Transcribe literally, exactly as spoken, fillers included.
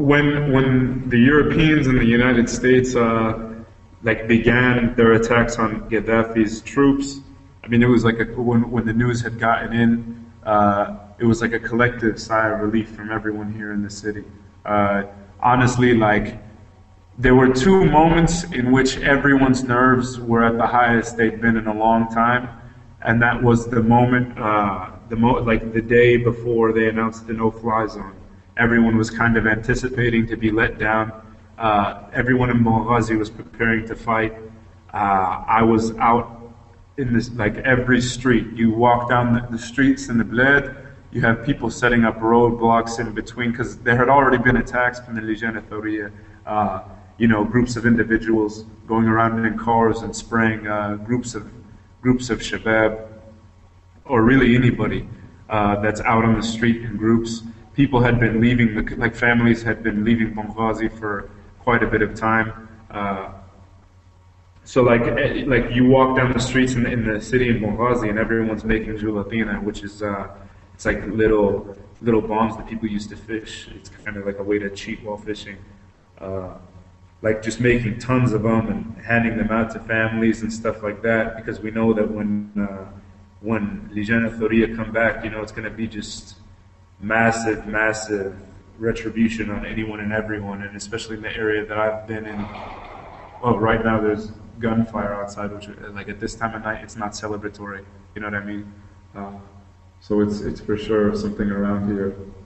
when when the Europeans and the United States uh, like began their attacks on Gaddafi's troops, I mean, it was like a, when when the news had gotten in, uh, it was like a collective sigh of relief from everyone here in the city. Uh, honestly, like there were two moments in which everyone's nerves were at the highest they'd been in a long time, and that was the moment, uh, the mo- like the day before they announced the no-fly zone. Everyone was kind of anticipating to be let down. Uh, everyone in Benghazi was preparing to fight. Uh, I was out in this, like every street. You walk down the, the streets in the Bled, you have people setting up roadblocks in between, because there had already been attacks from the Lijana Thawriya, uh, you know, groups of individuals going around in cars and spraying uh, groups of groups of shabab, or really anybody uh, that's out on the street in groups. People had been leaving, the, like families had been leaving Benghazi for quite a bit of time. Uh, so like like you walk down the streets in the, in the city in Benghazi and everyone's making gelatina, which is uh, it's like little little bombs that people used to fish. It's kind of like a way to cheat while fishing. Uh, like just making tons of them and handing them out to families and stuff like that, because we know that when uh, when Lijana Thawriya come back, you know, it's going to be just massive, massive retribution on anyone and everyone, and especially in the area that I've been in. Well, right now there's gunfire outside, which, like at this time of night, it's not celebratory. You know what I mean? Uh, so it's it's for sure something around here.